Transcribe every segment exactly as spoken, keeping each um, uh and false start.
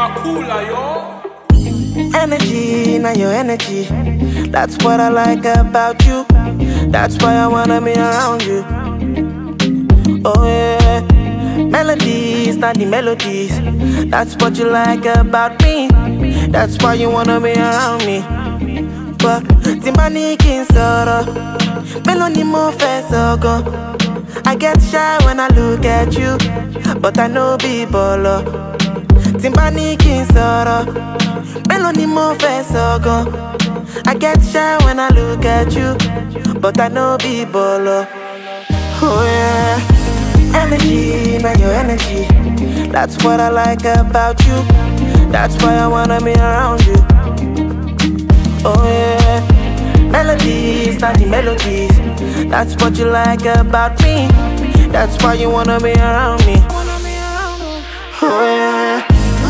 Makula, yo. Energy, now your energy. That's what I like about you. That's why I wanna be around you. Oh yeah. Melodies, not the melodies. That's what you like about me. That's why you wanna be around me. But Timbani king soro, Melody mo fesogo. I get shy when I look at you, but I know be bolo. Timbani king soro, Melody mo fesogo. I get shy when I look at you, but I know be bolo. Oh yeah. Energy, now your energy. That's what I like about you. That's why I wanna be around you. Oh yeah. Melodies, not the melodies. That's what you like about me. That's why you wanna be around me. Oh yeah.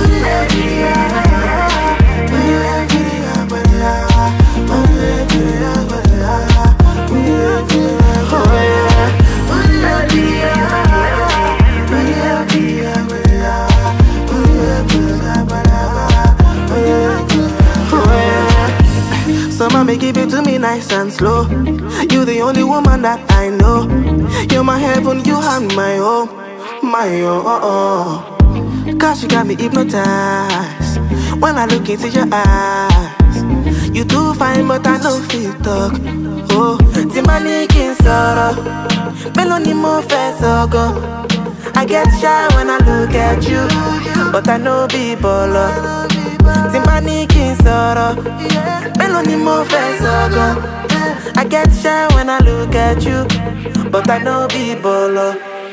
So mommy, give it to me nice and slow. You the only woman that I know. You're my heaven, you are my home, my oh, oh, oh. Cause you got me hypnotized. When I look into your eyes, you too fine, but I know feel talk. Oh, Timbani king soro, Melody mo fesogo. I get shy when I look at you, but I know be bolo. Timbani king soro, Melody mo fesogo. I get shy when I look at you, but I know be bolo.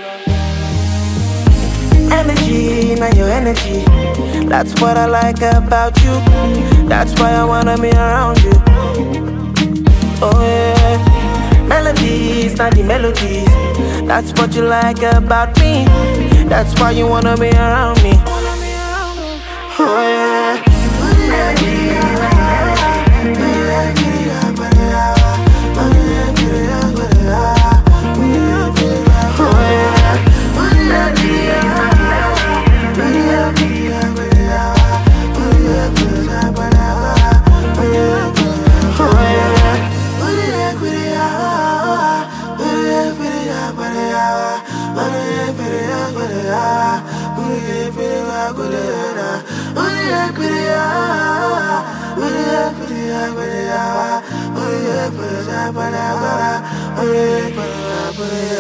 Energy, now your energy. That's what I like about you. That's why I wanna be around you. Oh yeah. Melodies, not the melodies. That's what you like about me. That's why you wanna be around me. Oh yeah. Put it